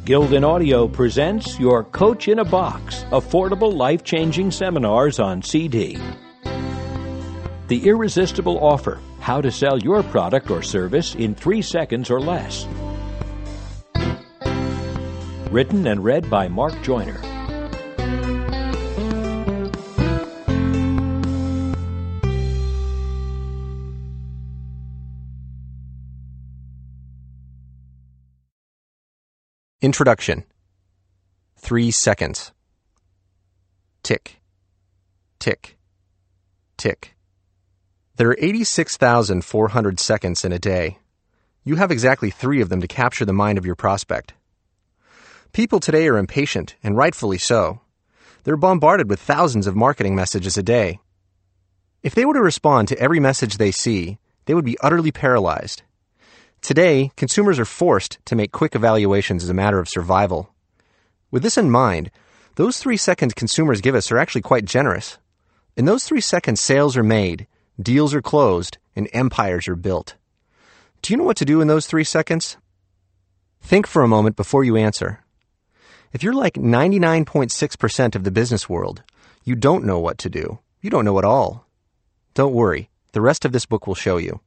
Gildan Audio presents your Coach in a Box, affordable life-changing seminars on CD. The Irresistible Offer, how to sell your product or service in 3 seconds or less. Written and read by Mark Joyner. Introduction. 3 seconds. Tick, tick, tick. There are 86,400 seconds in a day. You have exactly 3 of them to capture the mind of your prospect. People today are impatient, and rightfully so. They're bombarded with thousands of marketing messages a day. If they were to respond to every message they see, they would be utterly paralyzed. Today, consumers are forced to make quick evaluations as a matter of survival. With this in mind, those 3 seconds consumers give us are actually quite generous. In those 3 seconds, sales are made, deals are closed, and empires are built. Do you know what to do in those 3 seconds? Think for a moment before you answer. If you're like 99.6% of the business world, you don't know what to do. You don't know at all. Don't worry, the rest of this book will show you.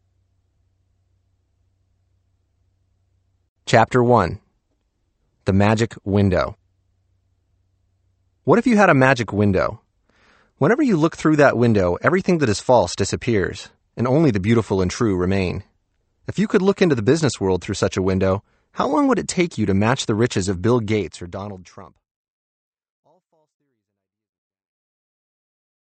Chapter 1. The Magic Window. What if you had a magic window? Whenever you look through that window, everything that is false disappears, and only the beautiful and true remain. If you could look into the business world through such a window, how long would it take you to match the riches of Bill Gates or Donald Trump?